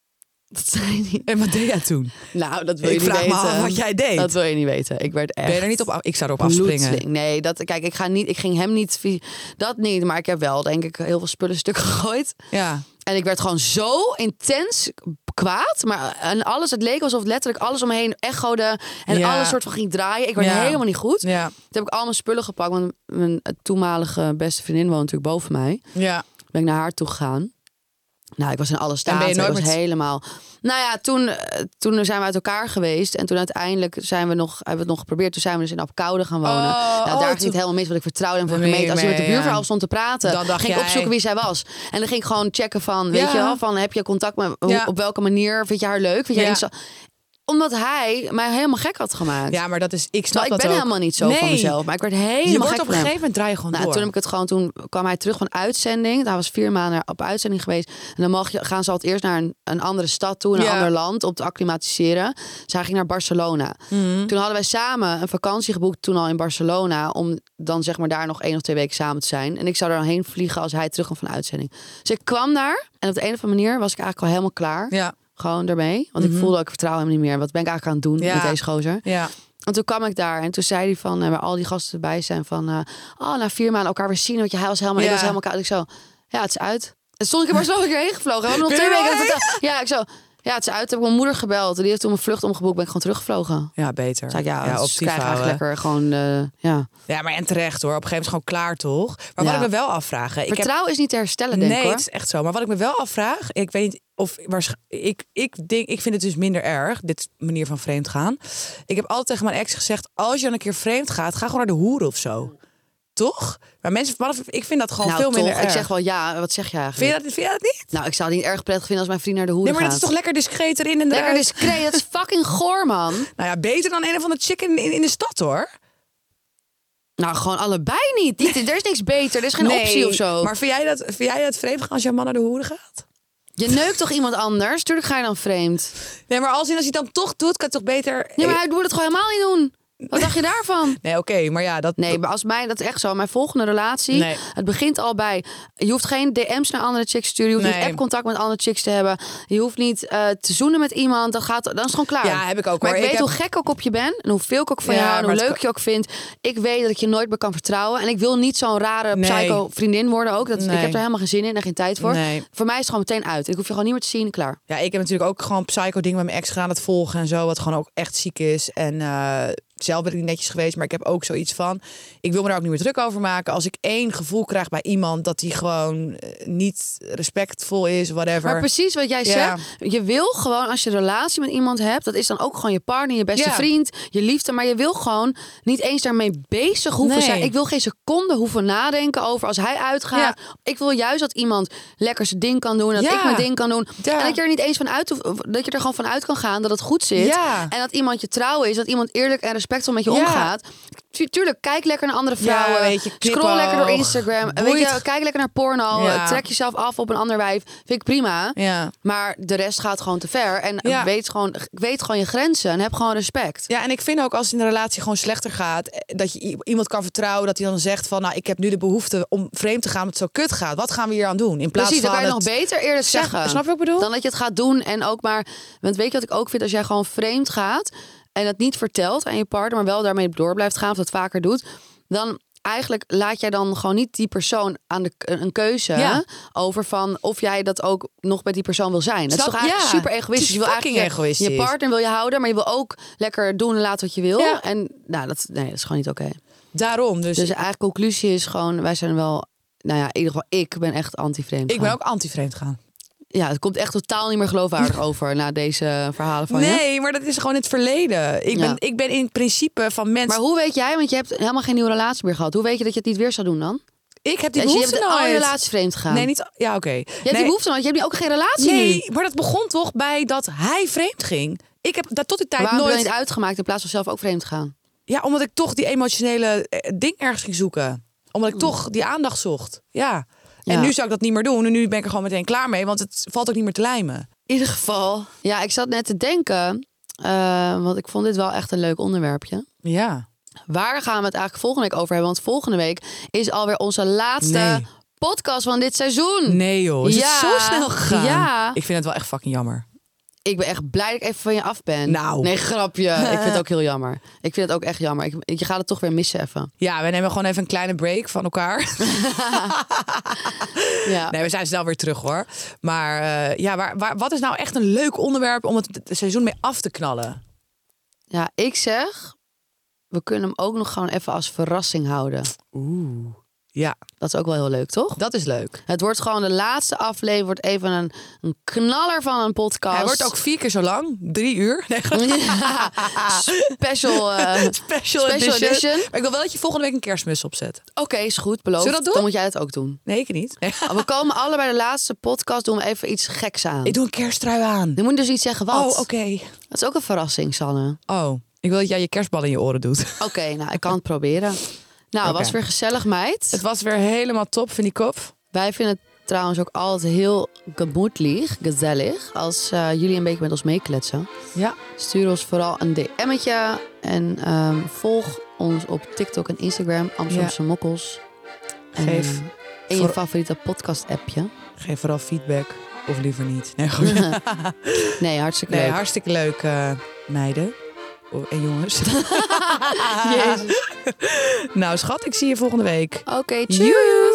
Dat zei hij niet. En wat deed jij toen? Nou, dat wil je Ik niet vraag me weten. af wat jij deed. Dat wil je niet weten. Ik werd echt... Ben je er niet op af? Ik zou erop afspringen. bloedling. Nee, dat, kijk, ik, ga niet, ik ging hem niet... vi- Dat niet, maar ik heb wel, denk ik, heel veel spullen stuk gegooid. Ja. En ik werd gewoon zo intens kwaad. Maar en alles, het leek alsof letterlijk alles om me heen echode. En Ja. alles soort van ging draaien. Ik werd Ja. helemaal niet goed. Ja. Toen heb ik al mijn spullen gepakt. Want mijn toenmalige beste vriendin woont natuurlijk boven mij. Ja. Ben ik naar haar toe gegaan. Nou, ik was in alle En staten. ben je nooit ik was met- helemaal... Nou ja, toen, eh, toen zijn we uit elkaar geweest. En toen uiteindelijk zijn we nog, hebben we het nog geprobeerd. Toen zijn we dus in Apkoude gaan wonen. Oh, nou, oh, daar ging toen- het helemaal mis. Want ik vertrouwde hem voor Nee, gemeente. Als hij met de nee, buurvrouw ja. stond te praten, Dan dacht ging ik jij- opzoeken wie zij was. En dan ging ik gewoon checken van, weet Ja. je wel, van heb je contact met, hoe- Ja. op welke manier vind je haar leuk? Vind je Ja. haar niet zo... Omdat hij mij helemaal gek had gemaakt. Ja, maar dat is... Ik snap Terwijl ik dat ben ook. helemaal niet zo van Nee. mezelf. Maar ik werd helemaal Je wordt gek op van een hem. gegeven moment draai je gewoon Nou, door. toen heb ik het gewoon, toen kwam hij terug van uitzending. Hij was vier maanden op uitzending geweest. En dan mag je, gaan ze altijd eerst naar een, een andere stad toe, een Ja. ander land, om te acclimatiseren. Dus hij ging naar Barcelona. Mhm. Toen hadden wij samen een vakantie geboekt, toen al in Barcelona, om dan zeg maar daar nog één of twee weken samen te zijn. En ik zou er dan heen vliegen als hij terug kwam van uitzending. Dus ik kwam daar en op de een of andere manier was ik eigenlijk al helemaal klaar. Ja. Gewoon daarmee. Want ik voelde ook, ik vertrouw hem niet meer. Wat ben ik eigenlijk aan het doen Ja. met deze gozer? Ja. En toen kwam ik daar en toen zei hij van, eh, waar al die gasten erbij zijn van, eh, oh, na vier maanden elkaar weer zien, want je hij was helemaal, Ja. ik was helemaal koud. Ik zo, ja, het is uit. En stond ik in Barcelona een keer heen gevlogen. We hadden nog twee weken. Het, ja, ik zo... Ja, het is uit. Heb ik mijn moeder gebeld. Die heeft toen mijn vlucht omgeboekt. Ben ik gewoon teruggevlogen. Ja, beter. Zei ik, ja, ja, dus ik krijg eigenlijk lekker gewoon... Uh, ja. ja, maar en terecht hoor. Op een gegeven moment gewoon klaar, toch? Maar wat ja. ik me wel afvraag... Ik Vertrouwen heb... is niet te herstellen, denk ik, Nee, hoor. het is echt zo. Maar wat ik me wel afvraag... Ik weet niet of... Ik, ik, denk, ik vind het dus minder erg, dit manier van vreemd gaan. Ik heb altijd tegen mijn ex gezegd... Als je dan een keer vreemd gaat, ga gewoon naar de hoeren of zo. Toch? Maar mensen, ik vind dat gewoon nou, veel toch, minder erg. Ik zeg wel ja, wat zeg je eigenlijk? Vind je, dat, vind je dat niet? Nou, ik zou het niet erg prettig vinden als mijn vriend naar de hoeren gaat. Nee, maar gaat. dat is toch lekker discreet erin en eruit? Lekker discreet, dat is fucking goor, man. Nou ja, beter dan een of andere chick in, in, in de stad, hoor. Nou, gewoon allebei niet. niet. Er is niks beter, er is geen nee, optie of zo. Maar vind jij dat, vind jij dat vreemd gaan als jouw man naar de hoeren gaat? Je neukt toch iemand anders? Tuurlijk ga je dan vreemd. Nee, maar als hij, als hij het dan toch doet, kan het toch beter... Nee, maar hij moet het gewoon helemaal niet doen. Wat dacht je daarvan? Nee, oké, okay, maar ja, dat... Nee, maar als mij, dat is echt zo. Mijn volgende relatie, nee. het begint al bij... Je hoeft geen D M's naar andere chicks te sturen. Je hoeft nee. niet app-contact met andere chicks te hebben. Je hoeft niet uh, te zoenen met iemand. Dat gaat, dan is het gewoon klaar. Ja, heb ik ook. Maar hoor. ik, ik weet heb... hoe gek ik ook op je ben. En hoeveel ik ook van ja, je hou. En hoe leuk kan... je ook vindt. Ik weet dat ik je nooit meer kan vertrouwen. En ik wil niet zo'n rare nee. psycho vriendin worden ook. Dat, nee. Ik heb er helemaal geen zin in en geen tijd voor. Nee. Voor mij is het gewoon meteen uit. Ik hoef je gewoon niet meer te zien. Klaar. Ja, ik heb natuurlijk ook gewoon psycho dingen met mijn ex gedaan. Het volgen en zo. Wat gewoon ook echt ziek is. En... Uh... Zelf ben ik niet netjes geweest, maar ik heb ook zoiets van... Ik wil me daar ook niet meer druk over maken. Als ik één gevoel krijg bij iemand dat hij gewoon niet respectvol is, whatever. Maar precies wat jij ja. zegt. Je wil gewoon, als je een relatie met iemand hebt... dat is dan ook gewoon je partner, je beste ja. vriend, je liefde. Maar je wil gewoon niet eens daarmee bezig hoeven nee. zijn. Ik wil geen seconde hoeven nadenken over als hij uitgaat. Ja. Ik wil juist dat iemand lekker zijn ding kan doen. Dat ja. ik mijn ding kan doen. Ja. En dat je er niet eens van uit, dat je er gewoon van uit kan gaan dat het goed zit. Ja. En dat iemand je trouw is. Dat iemand eerlijk en respectvol met je ja. omgaat. Tuurlijk, kijk lekker naar andere vrouwen. Ja, weet je, scroll lekker door Instagram. Weet je, kijk lekker naar porno. Ja. Trek jezelf af op een ander wijf. Vind ik prima. Ja. Maar de rest gaat gewoon te ver. En ja. weet, gewoon, weet gewoon je grenzen. En heb gewoon respect. Ja, en ik vind ook als het in de relatie gewoon slechter gaat... dat je iemand kan vertrouwen. Dat hij dan zegt van... nou, ik heb nu de behoefte om vreemd te gaan. Want het zo kut gaat. Wat gaan we hier aan doen? In plaats Precies, van dan kan je het... nog beter eerlijk zeg, zeggen. Snap je wat ik bedoel? Dan dat je het gaat doen. En ook maar... Want weet je wat ik ook vind? Als jij gewoon vreemd gaat... en het niet vertelt aan je partner... maar wel daarmee door blijft gaan... of dat vaker doet... dan eigenlijk laat jij dan gewoon niet die persoon aan de een keuze ja. over van of jij dat ook nog met die persoon wil zijn. Dat Snap? is toch eigenlijk ja. super egoïstisch. Je wil eigenlijk egoïstisch. Je partner wil je houden, maar je wil ook lekker doen en laten wat je wil. Ja. En nou, dat, nee, dat is gewoon niet oké. Okay. Daarom. Dus, dus eigenlijk conclusie is gewoon, wij zijn wel, nou ja, in ieder geval ik ben echt anti-vreemd gaan. Ik ben ook anti-vreemd gaan. Ja, het komt echt totaal niet meer geloofwaardig over na deze verhalen van nee, je. Nee, maar dat is gewoon het verleden. Ik ben, ja. ik ben in principe van mensen... Maar hoe weet jij, want je hebt helemaal geen nieuwe relatie meer gehad. Hoe weet je dat je het niet weer zou doen dan? Ik heb die dus behoefte je hebt nooit. al je relatie vreemd gegaan. Nee, niet... Ja, oké. Okay. Je hebt nee. die behoefte nooit. Je hebt nu ook geen relatie Nee, nu. maar dat begon toch bij dat hij vreemd ging. Ik heb dat tot die tijd Waarom nooit... Waarom heb je niet uitgemaakt in plaats van zelf ook vreemd te gaan? Ja, omdat ik toch die emotionele ding ergens ging zoeken. Omdat ik toch die aandacht zocht. Ja. En ja. nu zou ik dat niet meer doen. En nu ben ik er gewoon meteen klaar mee. Want het valt ook niet meer te lijmen. In ieder geval. Ja, ik zat net te denken. Uh, want ik vond dit wel echt een leuk onderwerpje. Ja. Waar gaan we het eigenlijk volgende week over hebben? Want volgende week is alweer onze laatste nee. podcast van dit seizoen. Nee joh, is ja. het zo snel gegaan? Ja. Ik vind het wel echt fucking jammer. Ik ben echt blij dat ik even van je af ben. Nou. Nee, grapje. Ik vind het ook heel jammer. Ik vind het ook echt jammer. Ik, je gaat het toch weer missen even. Ja, we nemen gewoon even een kleine break van elkaar. ja. Nee, we zijn snel weer terug hoor. Maar uh, ja, waar, waar, wat is nou echt een leuk onderwerp om het seizoen mee af te knallen? Ja, ik zeg... We kunnen hem ook nog gewoon even als verrassing houden. Oeh. Ja. Dat is ook wel heel leuk, toch? Dat is leuk. Het wordt gewoon de laatste aflevering. Wordt even een, een knaller van een podcast. Hij wordt ook vier keer zo lang. Drie uur. Nee, ja, special, uh, special, special edition. edition. Maar ik wil wel dat je volgende week een kerstmis opzet. Oké, okay, is goed. Beloofd. Zullen we dat doen? Dan moet jij het ook doen. Nee, ik niet. Nee. We komen allebei de laatste podcast. Doen we even iets geks aan. Ik doe een kersttrui aan. Je moet dus iets zeggen wat. Oh, oké. Okay. Dat is ook een verrassing, Sanne. Oh, ik wil dat jij je kerstbal in je oren doet. Oké, okay, nou, ik kan het proberen. Nou, okay. Was weer gezellig, meid. Het was weer helemaal top, vind ik op. Wij vinden het trouwens ook altijd heel gemoedlich, gezellig, als uh, jullie een beetje met ons meekletsen. Ja. Stuur ons vooral een D M'tje en um, volg ons op TikTok en Instagram, Amsterdamse ja. Mokkels. Geef en, uh, in voor... je favoriete podcast-appje. Geef vooral feedback, of liever niet. Nee, goed. nee, hartstikke nee, leuk. Hartstikke leuk, uh, meiden. En jongens. Jezus. Nou schat, ik zie je volgende week. Oké, okay, tjoe.